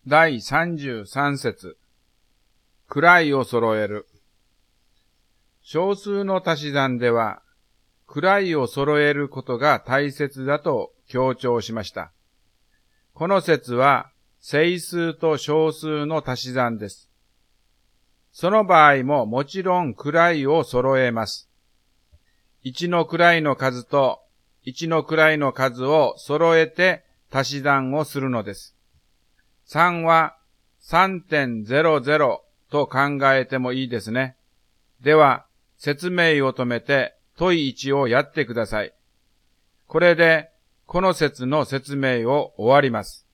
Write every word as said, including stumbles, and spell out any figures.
だいさんじゅうさん節。位を揃える。小数の足し算では、位を揃えることが大切だと強調しました。この節は、整数と小数の足し算です。その場合ももちろん位を揃えます。いちの位の数といちの位の数を揃えて足し算をするのです。さんは さんてんゼロゼロ と考えてもいいですね。では、説明を止めて問いいちをやってください。これで、この節の説明を終わります。